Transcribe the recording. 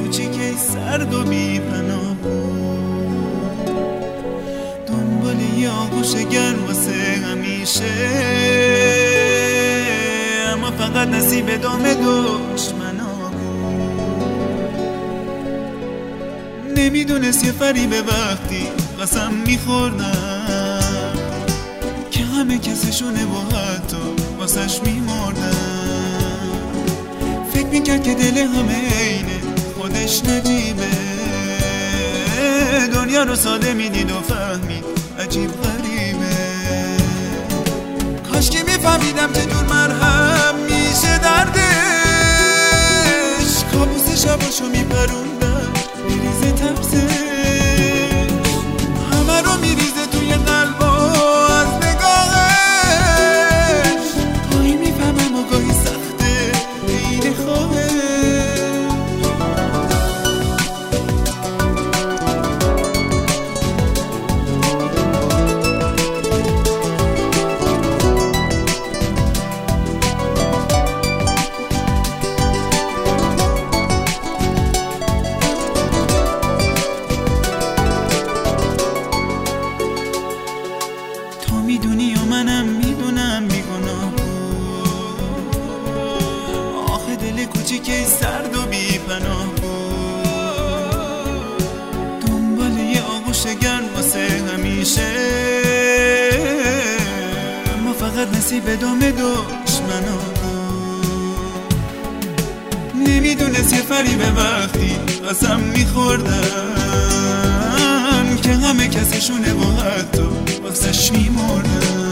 کوچیک سرد و بی پناه بود، دنبال یه آغوش گرم واسه همیشه، اما فقط نصیب دام دشمنا بود. نمیدونست یه فریبه وقتی قسم میخوردم که همه کسشونه و حتی واسش میمردم. فکر میکرد که دل همه اینه خودش نجیبه، دنیا رو ساده میدید و فهمید عجیب غریبه. کاش که میفهمیدم چجور مرهم میشه دردش، کابوس شباشو میپروندم میریزه تبسش، همه رو میریزه توی قلبا از نگاهش. گاهی میفهمم و گاهی سخته عین خواهش. میدونی و منم میدونم بیگناه بود، آخه دل کوچیک سرد و بی پناه بود، دنبال یه آغوش گرم واسه همیشه، اما فقط نصیب دام دشمنا بود. نمیدونست یه فریبه وقتی قسم میخوردم که همه کسشونه و حتی واسش میمردم.